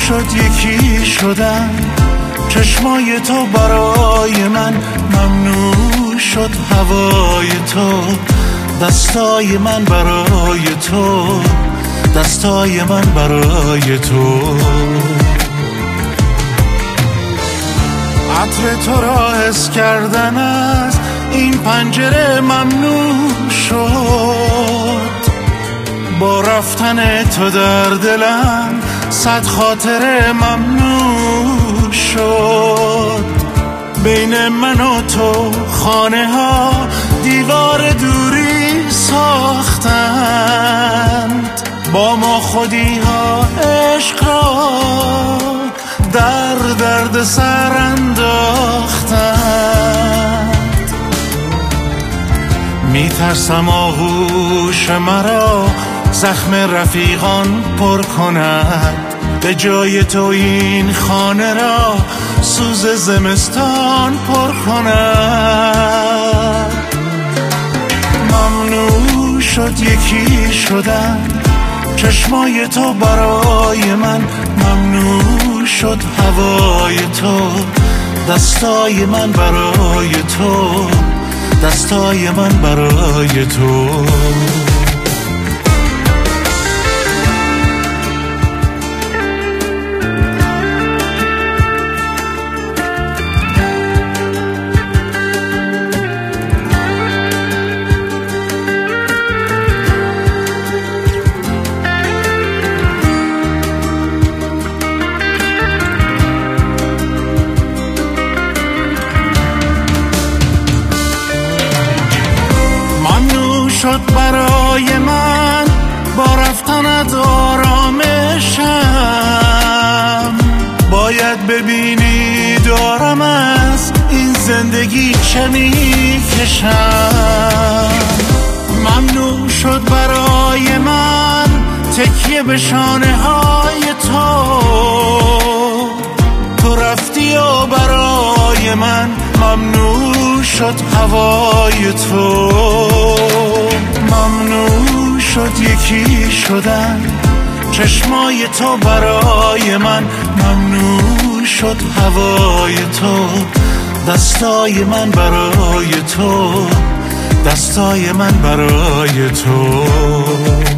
شد یکی شدن، چشمای تو برای من ممنوع شد هوای تو، دستای من برای تو، دستای من برای تو. عطر تو را حس کردن از این پنجره ممنوع شد، با رفتن تو در دلم صد خاطره ممنوع شد. بین من و تو خانه ها دیوار دوری ساختند، با ما خودی ها عشق را در درد سر انداختند. میترسم آغوش مرا زخم رفیقان پر کند، به جای تو این خانه را سوز زمستان پر کند. ممنوع شد یکی شدن، چشمای تو برای من ممنوع شد هوای تو، دستای من برای تو، دستای من برای تو. شد برای من با رفتنت آرامشم، باید ببینی دارم از این زندگی چه میکشم. ممنوع شد برای من تکیه به شانه های تو، تو رفتی و برای من ممنوع شد هوای تو. ممنوع شد یکی شدن، چشمای تو برای من ممنوع شد هوای تو، دستای من برای تو، دستای من برای تو.